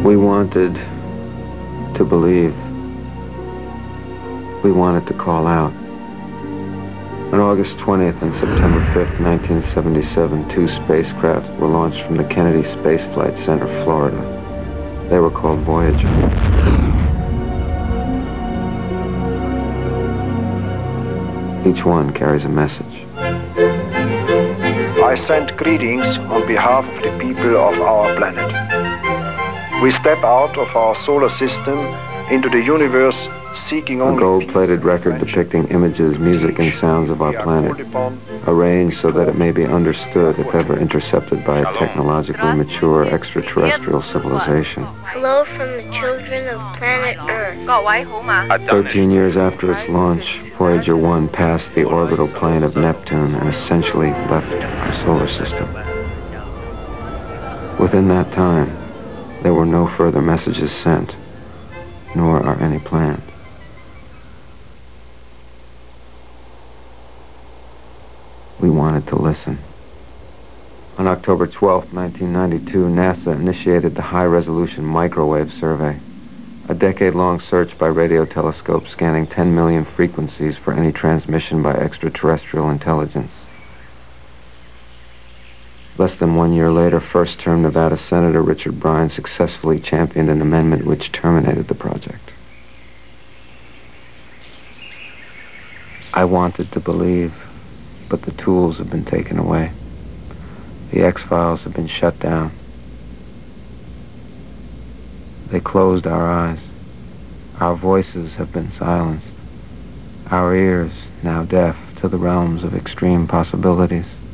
We wanted to believe. We wanted to call out. On August 20th and September 5th, 1977, two spacecraft were launched from the Kennedy Space Flight Center, Florida. They were called Voyager. Each one carries a message. I send greetings on behalf of the people of our planet. We step out of our solar system into the universe seeking only... A gold-plated record depicting images, music, and sounds of our planet, arranged so that it may be understood if ever intercepted by a technologically mature extraterrestrial civilization. Hello from the children of planet Earth. 13 years after its launch, Voyager 1 passed the orbital plane of Neptune and essentially left our solar system. Within that time, there were no further messages sent, nor are any planned. We wanted to listen. On October 12, 1992, NASA initiated the High-Resolution Microwave Survey, a decade-long search by radio telescopes scanning 10 million frequencies for any transmission by extraterrestrial intelligence. Less than 1 year later, first-term Nevada Senator Richard Bryan successfully championed an amendment which terminated the project. I wanted to believe, but the tools have been taken away. The X-Files have been shut down. They closed our eyes. Our voices have been silenced. Our ears, now deaf to the realms of extreme possibilities.